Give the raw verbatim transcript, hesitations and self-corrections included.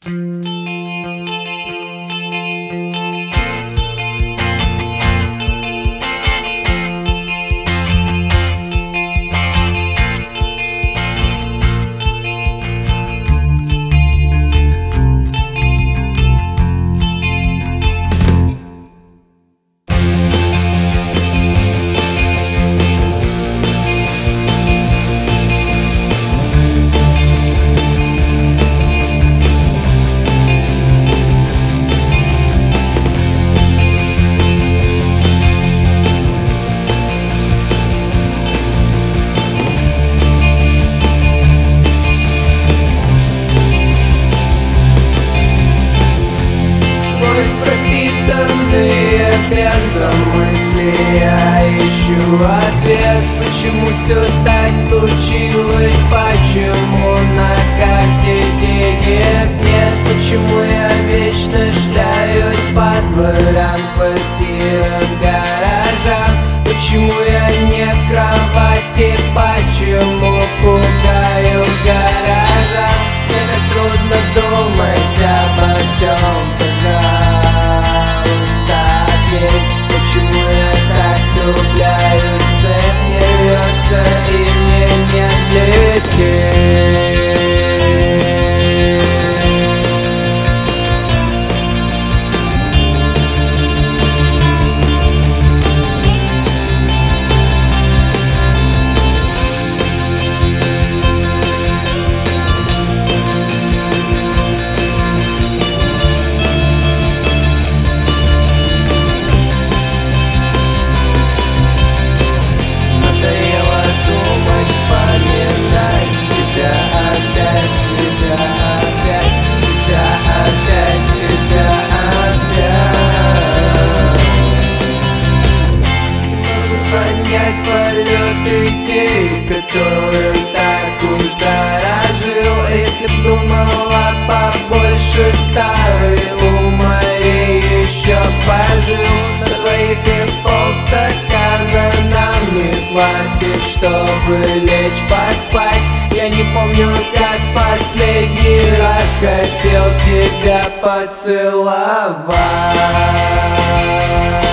Бензом мысли я ищу ответ, почему все так случилось, почему на карте денег нет, почему я вечно шляюсь по дворам, квартирам, гаражам, почему я не в кровати, почему пугаю гаража. Мне так трудно думать обо всем, почему я так влюбляюсь, цепь не рвется и мне не взлететь. Полет идей, которым так уж дорожил. Если б думала побольше, старый у Марии еще пожил. На двоих и полстакана нам не хватит, чтобы лечь поспать. Я не помню, как последний раз хотел тебя поцеловать.